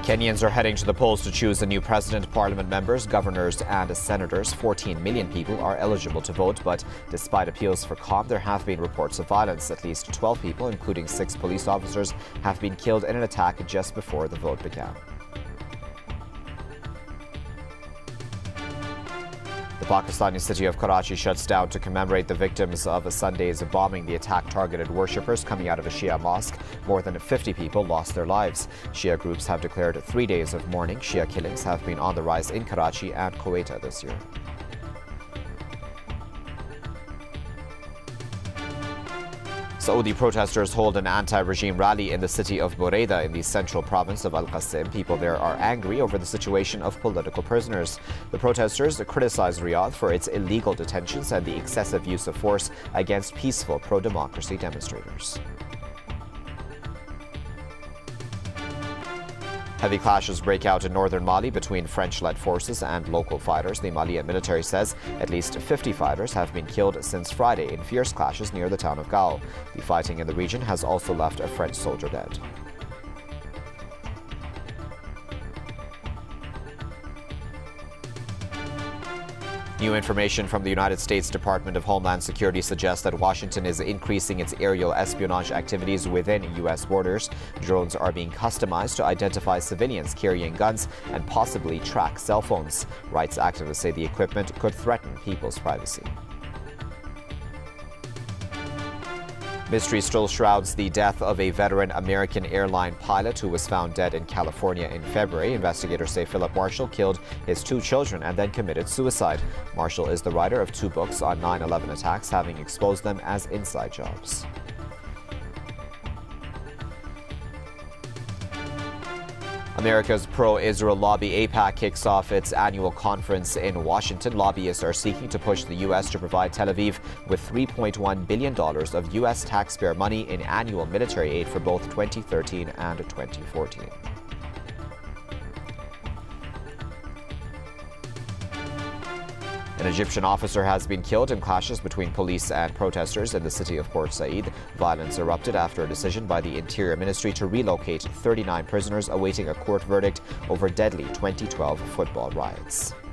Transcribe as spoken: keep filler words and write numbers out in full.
Kenyans are heading to the polls to choose a new president, parliament members, governors and senators. fourteen million people are eligible to vote, but despite appeals for calm, there have been reports of violence. At least twelve people, including six police officers, have been killed in an attack just before the vote began. The Pakistani city of Karachi shuts down to commemorate the victims of a Sunday's bombing. The attack targeted worshippers coming out of a Shia mosque. More than fifty people lost their lives. Shia groups have declared three days of mourning. Shia killings have been on the rise in Karachi and Quetta this year. Saudi protesters hold an anti-regime rally in the city of Buraydah in the central province of Al-Qasim. People there are angry over the situation of political prisoners. The protesters criticize Riyadh for its illegal detentions and the excessive use of force against peaceful pro-democracy demonstrators. Heavy clashes break out in northern Mali between French-led forces and local fighters. The Malian military says at least fifty fighters have been killed since Friday in fierce clashes near the town of Gao. The fighting in the region has also left a French soldier dead. New information from the United States Department of Homeland Security suggests that Washington is increasing its aerial espionage activities within U S borders. Drones are being customized to identify civilians carrying guns and possibly track cell phones. Rights activists say the equipment could threaten people's privacy. Mystery still shrouds the death of a veteran American airline pilot who was found dead in California in February. Investigators say Philip Marshall killed his two children and then committed suicide. Marshall is the writer of two books on nine eleven attacks, having exposed them as inside jobs. America's pro-Israel lobby AIPAC kicks off its annual conference in Washington. Lobbyists are seeking to push the U S to provide Tel Aviv with three point one billion dollars of U S taxpayer money in annual military aid for both twenty thirteen and twenty fourteen. An Egyptian officer has been killed in clashes between police and protesters in the city of Port Said. Violence erupted after a decision by the Interior Ministry to relocate thirty-nine prisoners awaiting a court verdict over deadly twenty twelve football riots.